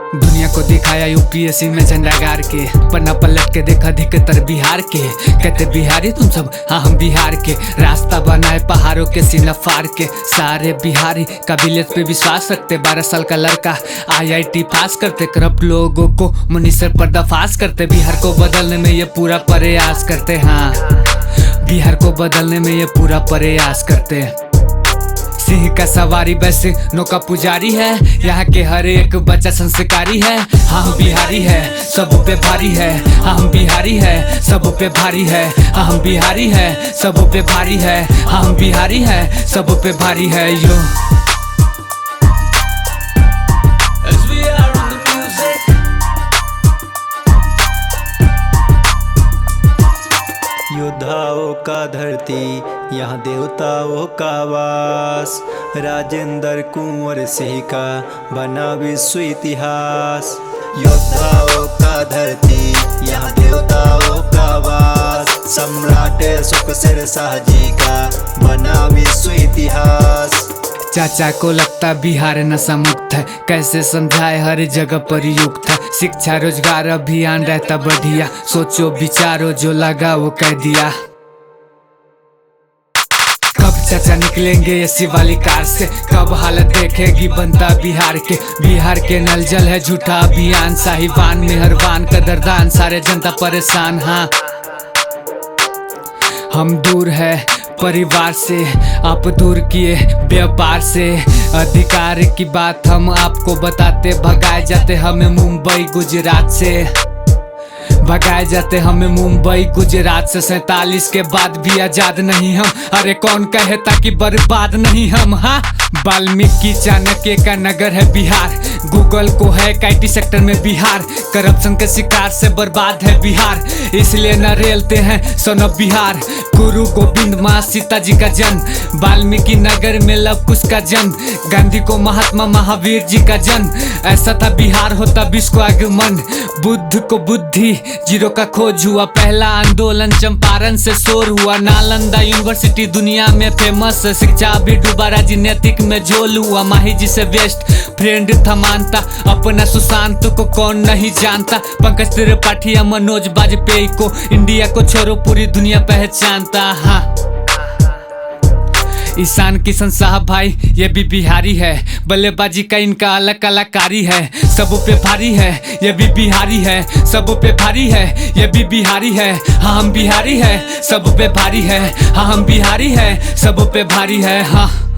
दुनिया को दिखाया यूपीएससी में झंडा गाड़ के, पन्ना पलट के देखा अधिकतर बिहार के। कहते बिहारी तुम सब, हाँ हम बिहार के। रास्ता बनाए पहाड़ों के सीना फाड़ के। सारे बिहारी काबिलियत पे विश्वास रखते। 12 साल का लड़का IIT पास करते। करप्ट लोगों को मुनि से पर्दाफाश करते। बिहार को बदलने में ये पूरा प्रयास करते। हाँ, बिहार को बदलने में ये पूरा प्रयास करते। सिंह का सवारी वैसे नौका पुजारी है। यहाँ के हर एक बच्चा संस्कारी है। हाँ हम बिहारी है, सब पे भारी है। हाँ हम बिहारी है, सब पे भारी है। हाँ हम बिहारी है, सब पे भारी है। हाँ हम बिहारी है, सब पे भारी है। यो योद्धाओं का धरती, यहाँ देवताओं का वास। राजेंद्र कुंवर सिंह का बना विश्व इतिहास। योद्धाओं का धरती, यहाँ देवताओं का वास। सम्राट सुखसिर शाह जी का बना विश्व इतिहास। चाचा को लगता बिहार नशा मुक्त है, कैसे समझाए हर जगह प्रयुक्त है। शिक्षा रोजगार अभियान रहता बढ़िया, सोचो विचारो जो लगा वो कह दिया। कब चाचा निकलेंगे एसी वाली कार से, कब हालत देखेगी बनता बिहार के। बिहार के नल जल है झूठा अभियान, साहिवान मेहरबान कदरदान सारे जनता परेशान। हाँ हम दूर है परिवार से, आप दूर किए व्यापार से। अधिकार की बात हम आपको बताते, भगाए जाते हमें मुंबई गुजरात से। भगाए जाते हमें मुंबई गुजरात से। 47 के बाद भी आजाद नहीं हम, अरे कौन कहता कि बर्बाद नहीं हम। हाँ वाल्मीकि चाणक्य का नगर है बिहार, गूगल को है IT सेक्टर में बिहार। करप्शन के शिकार से बर्बाद है बिहार, इसलिए न रेलते हैं सन ऑफ बिहार। गुरु गोविंद माँ सीता जी का जन्म, वाल्मीकि नगर में लव कुश का जन्म। गांधी को महात्मा महावीर जी का जन्म, ऐसा था बिहार होता विश्व को आगमन। बुद्ध को बुद्धि जीरो का खोज हुआ, पहला आंदोलन चंपारण से शोर हुआ। नालंदा यूनिवर्सिटी दुनिया में फेमस, शिक्षा भी डूबा राजनीतिक में झोल हुआ। माही जी से बेस्ट फ्रेंड था मानता, अपना सुशांत को कौन नहीं जानता। पंकज त्रिपाठी या मनोज बाजपेयी को इंडिया को छोड़ो पूरी दुनिया पहचानता। हाँ ईशान किशन साहब भाई ये भी बिहारी है, बल्लेबाजी का इनका अलग कलाकारी है। सब पे भारी है ये भी बिहारी है, सब पे भारी है ये भी बिहारी है। हाँ हम बिहारी है, सब पे भारी है। हाँ हम बिहारी है, सब पे भारी है। हाँ